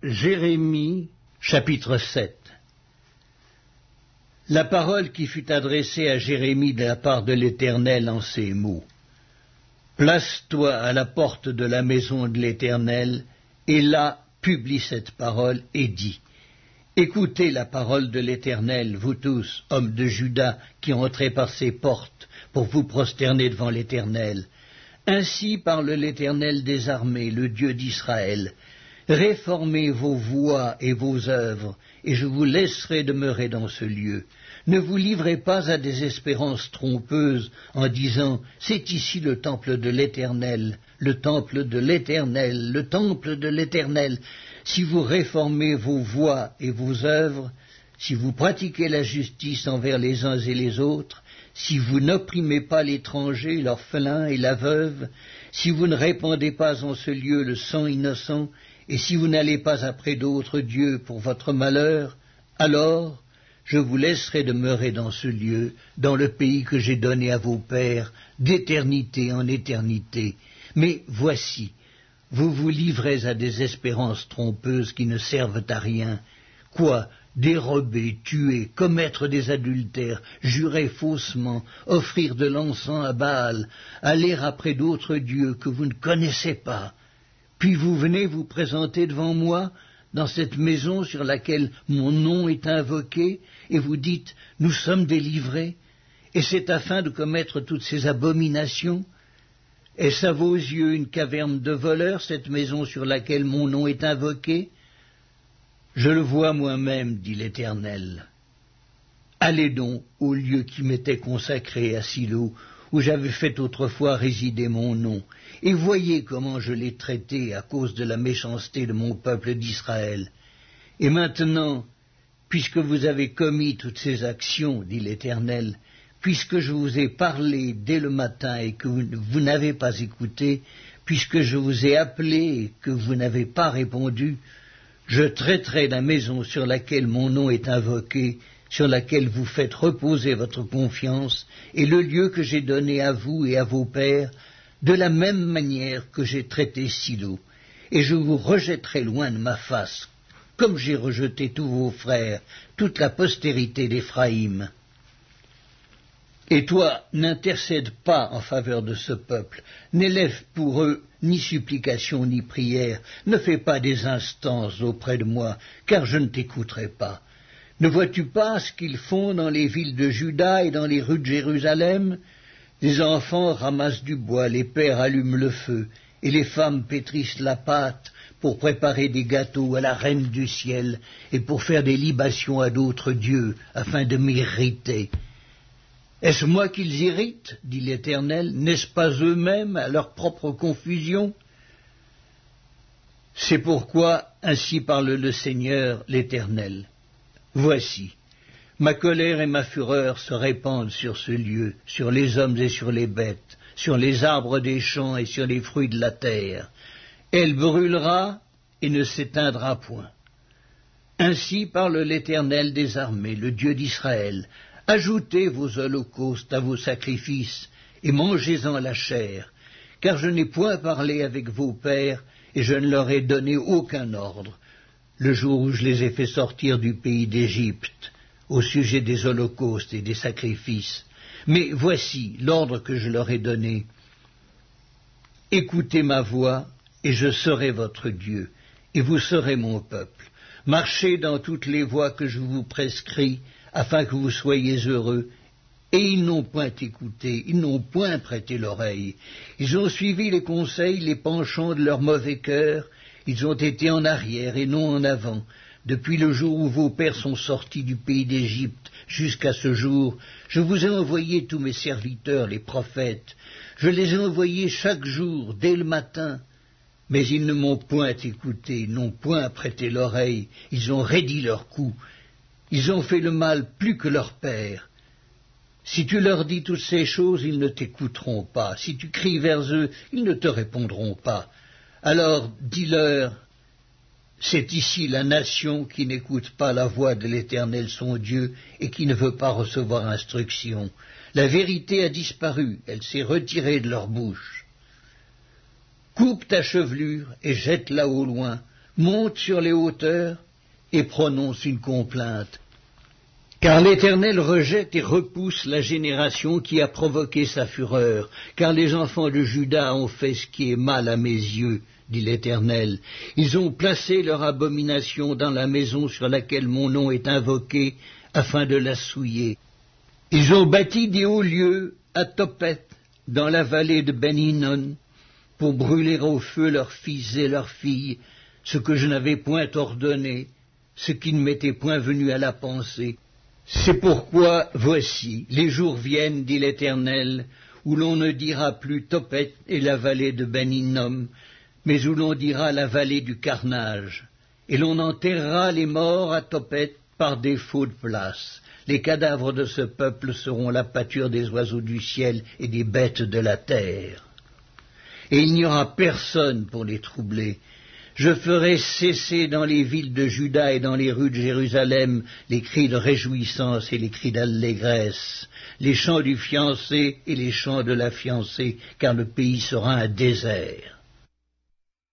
Jérémie, chapitre 7. La parole qui fut adressée à Jérémie de la part de l'Éternel en ces mots. Place-toi à la porte de la maison de l'Éternel, et là publie cette parole et dis. Écoutez la parole de l'Éternel, vous tous, hommes de Juda, qui entrez par ces portes, pour vous prosterner devant l'Éternel. Ainsi parle l'Éternel des armées, le Dieu d'Israël. Réformez vos voies et vos œuvres, et je vous laisserai demeurer dans ce lieu. Ne vous livrez pas à des espérances trompeuses en disant « C'est ici le temple de l'Éternel, le temple de l'Éternel, le temple de l'Éternel ». Si vous réformez vos voies et vos œuvres, si vous pratiquez la justice envers les uns et les autres, si vous n'opprimez pas l'étranger, l'orphelin et la veuve, si vous ne répandez pas en ce lieu le sang innocent, et si vous n'allez pas après d'autres dieux pour votre malheur, alors je vous laisserai demeurer dans ce lieu, dans le pays que j'ai donné à vos pères, d'éternité en éternité. Mais voici, vous vous livrez à des espérances trompeuses qui ne servent à rien. Quoi? Dérober, tuer, commettre des adultères, jurer faussement, offrir de l'encens à Baal, aller après d'autres dieux que vous ne connaissez pas. Puis vous venez vous présenter devant moi, dans cette maison sur laquelle mon nom est invoqué, et vous dites « Nous sommes délivrés », et c'est afin de commettre toutes ces abominations. Est-ce à vos yeux une caverne de voleurs, cette maison sur laquelle mon nom est invoqué? Je le vois moi-même, dit l'Éternel. Allez donc au lieu qui m'était consacré à Silo, où j'avais fait autrefois résider mon nom, et voyez comment je l'ai traité à cause de la méchanceté de mon peuple d'Israël. Et maintenant, puisque vous avez commis toutes ces actions, dit l'Éternel, puisque je vous ai parlé dès le matin et que vous n'avez pas écouté, puisque je vous ai appelé et que vous n'avez pas répondu, je traiterai la maison sur laquelle mon nom est invoqué, sur laquelle vous faites reposer votre confiance, et le lieu que j'ai donné à vous et à vos pères, de la même manière que j'ai traité Silo, et je vous rejetterai loin de ma face, comme j'ai rejeté tous vos frères, toute la postérité d'Éphraïm. Et toi, n'intercède pas en faveur de ce peuple, n'élève pour eux ni supplication ni prière, ne fais pas des instances auprès de moi, car je ne t'écouterai pas. Ne vois-tu pas ce qu'ils font dans les villes de Juda et dans les rues de Jérusalem? Les enfants ramassent du bois, les pères allument le feu, et les femmes pétrissent la pâte pour préparer des gâteaux à la reine du ciel et pour faire des libations à d'autres dieux, afin de m'irriter. Est-ce moi qu'ils irritent, dit l'Éternel, n'est-ce pas eux-mêmes à leur propre confusion? C'est pourquoi ainsi parle le Seigneur l'Éternel. Voici, ma colère et ma fureur se répandent sur ce lieu, sur les hommes et sur les bêtes, sur les arbres des champs et sur les fruits de la terre. Elle brûlera et ne s'éteindra point. Ainsi parle l'Éternel des armées, le Dieu d'Israël. Ajoutez vos holocaustes à vos sacrifices, et mangez-en la chair, car je n'ai point parlé avec vos pères, et je ne leur ai donné aucun ordre, le jour où je les ai fait sortir du pays d'Égypte, au sujet des holocaustes et des sacrifices. Mais voici l'ordre que je leur ai donné. Écoutez ma voix, et je serai votre Dieu, et vous serez mon peuple. Marchez dans toutes les voies que je vous prescris, afin que vous soyez heureux. Et ils n'ont point écouté, ils n'ont point prêté l'oreille. Ils ont suivi les conseils, les penchants de leur mauvais cœur. Ils ont été en arrière et non en avant. Depuis le jour où vos pères sont sortis du pays d'Égypte jusqu'à ce jour, je vous ai envoyé tous mes serviteurs, les prophètes. Je les ai envoyés chaque jour, dès le matin. Mais ils ne m'ont point écouté, ils n'ont point prêté l'oreille. Ils ont raidi leur cou. Ils ont fait le mal plus que leur père. Si tu leur dis toutes ces choses, ils ne t'écouteront pas. Si tu cries vers eux, ils ne te répondront pas. Alors dis-leur, c'est ici la nation qui n'écoute pas la voix de l'Éternel son Dieu et qui ne veut pas recevoir instruction. La vérité a disparu, elle s'est retirée de leur bouche. Coupe ta chevelure et jette-la au loin, monte sur les hauteurs et prononce une complainte. Car l'Éternel rejette et repousse la génération qui a provoqué sa fureur, car les enfants de Juda ont fait ce qui est mal à mes yeux, dit l'Éternel. Ils ont placé leur abomination dans la maison sur laquelle mon nom est invoqué, afin de la souiller. Ils ont bâti des hauts lieux à Tophet, dans la vallée de Ben-Hinnom, pour brûler au feu leurs fils et leurs filles, ce que je n'avais point ordonné, ce qui ne m'était point venu à la pensée. C'est pourquoi, voici, les jours viennent, dit l'Éternel, où l'on ne dira plus Tophet et la vallée de Ben-Hinnom, mais où l'on dira la vallée du carnage, et l'on enterrera les morts à Tophet par défaut de place. Les cadavres de ce peuple seront la pâture des oiseaux du ciel et des bêtes de la terre. Et il n'y aura personne pour les troubler. Je ferai cesser dans les villes de Juda et dans les rues de Jérusalem les cris de réjouissance et les cris d'allégresse, les chants du fiancé et les chants de la fiancée, car le pays sera un désert.